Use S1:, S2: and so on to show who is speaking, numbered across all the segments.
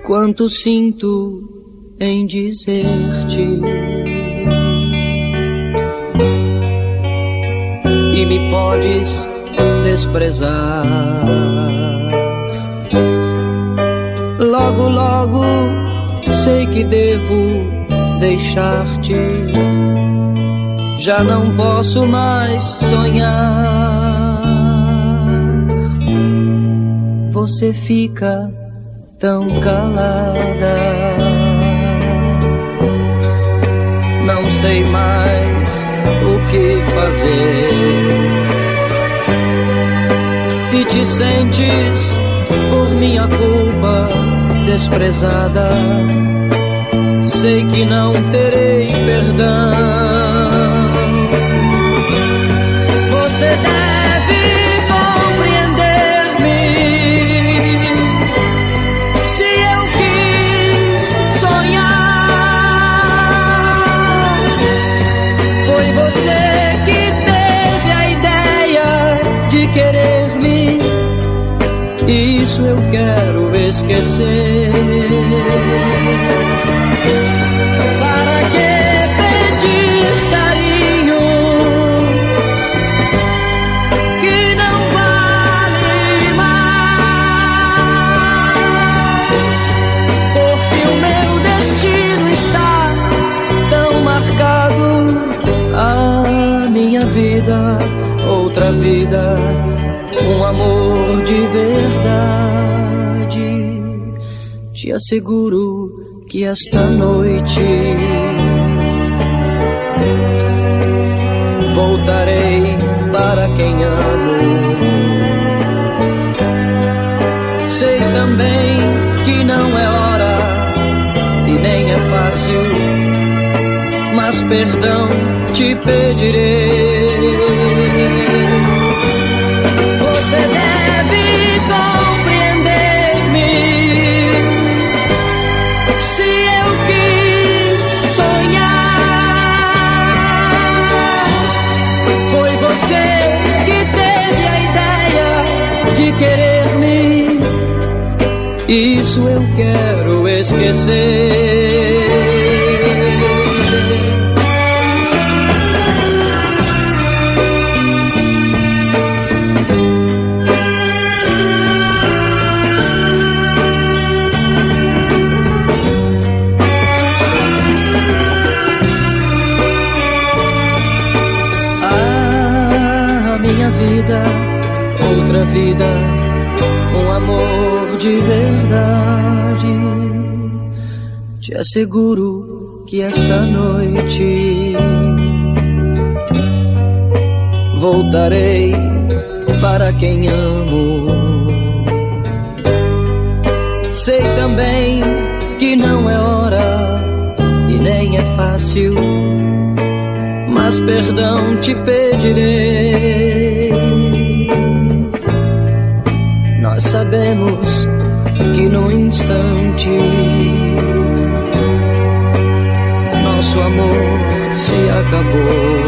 S1: quanto sinto em dizer-te. E me podes desprezar. Logo, logo sei que devo deixar-te. Já não posso mais sonhar. Você fica tão calada. Não sei mais o que fazer. E te sentes por minha culpa desprezada. Sei que não terei perdão. Você deve compreender-me. Se eu quis sonhar, foi você que teve a ideia de querer-me. Isso eu quero esquecer. Para que pedir carinho que não vale mais? Porque o meu destino está tão marcado. A minha vida, outra vida, um amor de verdade. Te asseguro que esta noite voltarei para quem amo. Sei também que não é hora e nem é fácil, mas perdão te pedirei. Você deve compreender-me. Se eu quis sonhar, foi você que teve a ideia de querer-me. Isso eu quero esquecer. Vida, outra vida, um amor de verdade. Te asseguro que esta noite voltarei para quem amo. Sei também que não é hora e nem é fácil, mas perdão te pedirei. Nós sabemos que no instante nosso amor se acabou.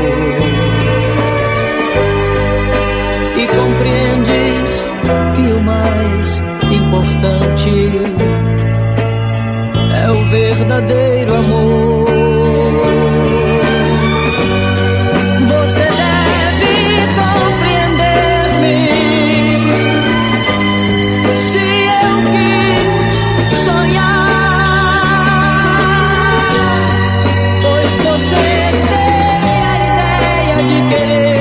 S1: E compreendes que o mais importante é o verdadeiro amor. Você deve compreender-me. Se eu quis sonhar, pois você teve a ideia de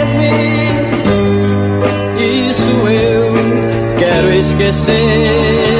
S1: querer-me. Isso eu quero esquecer.